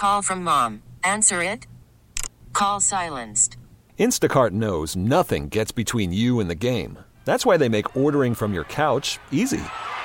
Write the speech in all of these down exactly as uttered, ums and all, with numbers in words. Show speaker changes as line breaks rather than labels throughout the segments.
Call from mom. Answer it. Call silenced.
Instacart knows nothing gets between you and the game. That's why they make ordering from your couch easy.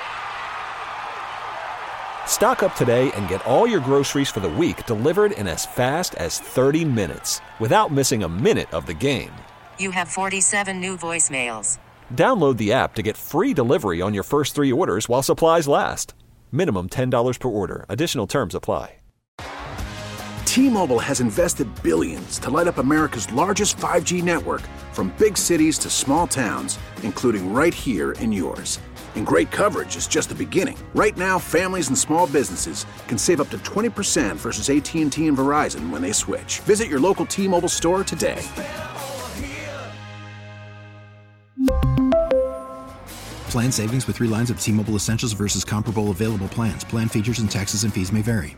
Stock up today and get all your groceries for the week delivered in as fast as thirty minutes without missing a minute of the game.
You have forty-seven new voicemails.
Download the app to get free delivery on your first three orders while supplies last. Minimum ten dollars per order. Additional terms apply.
T-Mobile has invested billions to light up America's largest five G network, from big cities to small towns, including right here in yours. And great coverage is just the beginning. Right now, families and small businesses can save up to twenty percent versus A T and T and Verizon when they switch. Visit your local T-Mobile store today.
Plan savings with three lines of T-Mobile Essentials versus comparable available plans. Plan features and taxes and fees may vary.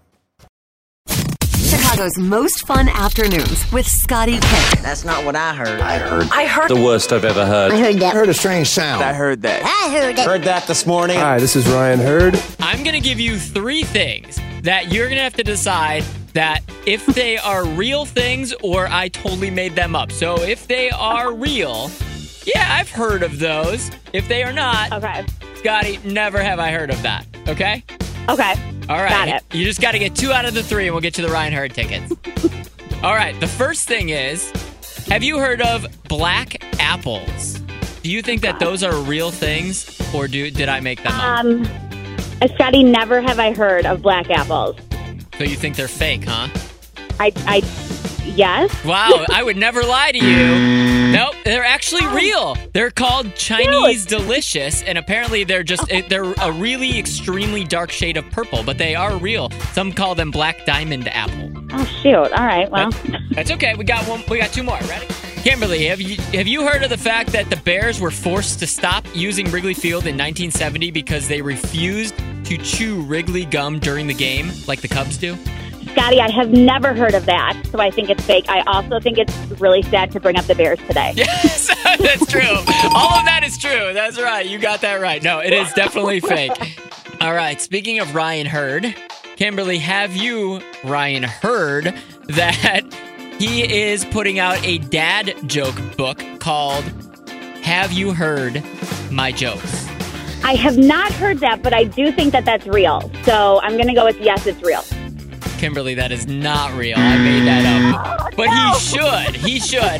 Chicago's most fun afternoons with Scotty K.
That's not what I heard.
I heard.
I heard.
The worst I've ever heard.
I heard that.
I heard a strange sound.
I heard that.
I heard that.
Heard that this morning.
Hi, this is Ryan Hurd.
I'm going to give you three things that you're going to have to decide that if they are real things or I totally made them up. So if they are real, yeah, I've heard of those. If they are not,
okay,
Scotty, never have I heard of that. Okay?
Okay.
All right.
Got it.
You just got to get two out of the three, and we'll get you the Ryan Hurd tickets. All right. The first thing is, have you heard of black apples? Do you think that those are real things, or do did I make them up?
Um, Scotty, never have I heard of black apples.
So you think they're fake, huh?
I, I, yes.
Wow, I would never lie to you. Nope, they're actually real. They're called Chinese Delicious, and apparently they're just they're a really extremely dark shade of purple, but they are real. Some call them black diamond apple.
Oh shoot! All right, well,
that's, that's okay. We got one. We got two more. Ready? Kimberly, have you have you heard of the fact that the Bears were forced to stop using Wrigley Field in nineteen seventy because they refused to chew Wrigley gum during the game like the Cubs do?
Scotty, I have never heard of that, so I think it's fake. I also think it's really sad to bring up the Bears today.
Yes, that's true. All of that is true. That's right. You got that right. No, it is definitely fake. All right. Speaking of Ryan Hurd, Kimberly, have you, Ryan, heard that he is putting out a dad joke book called Have You Heard My Jokes?
I have not heard that, but I do think that that's real. So I'm going to go with yes, it's real.
Kimberly, that is not real. I made that up.
Oh,
but
no.
he should. He should.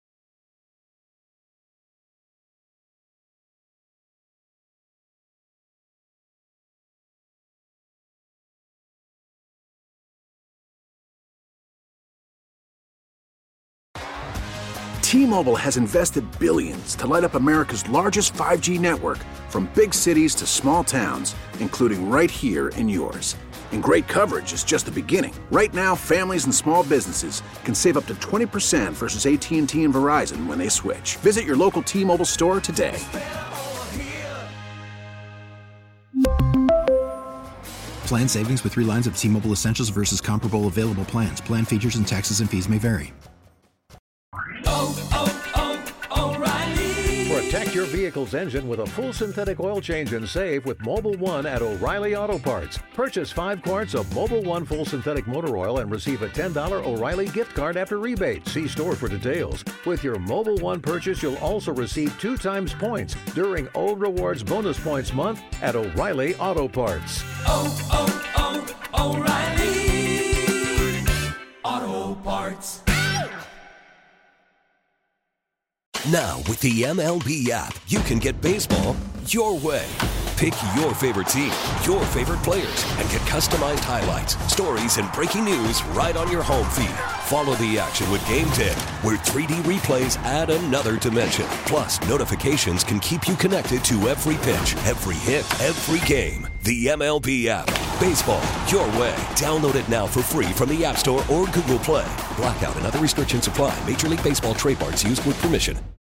T-Mobile has invested billions to light up America's largest five G network, from big cities to small towns, including right here in yours. And great coverage is just the beginning. Right now, families and small businesses can save up to twenty percent versus A T and T and Verizon when they switch. Visit your local T-Mobile store today.
Plan savings with three lines of T-Mobile Essentials versus comparable available plans. Plan features and taxes and fees may vary.
Oh, oh, oh, O'Reilly. Protect your vehicle's engine with a full synthetic oil change and save with Mobil one at O'Reilly Auto Parts. Purchase five quarts of Mobil one full synthetic motor oil and receive a ten dollars O'Reilly gift card after rebate. See store for details. With your Mobil one purchase, you'll also receive two times points during O Rewards Bonus Points Month at O'Reilly Auto Parts.
Oh, oh, oh, O'Reilly Auto Parts.
Now, with the M L B app, you can get baseball your way. Pick your favorite team, your favorite players, and get customized highlights, stories, and breaking news right on your home feed. Follow the action with Game ten, where three D replays add another dimension. Plus, notifications can keep you connected to every pitch, every hit, every game. The M L B app. Baseball your way. Download it now for free from the App Store or Google Play. Blackout and other restrictions apply. Major League Baseball trademarks used with permission.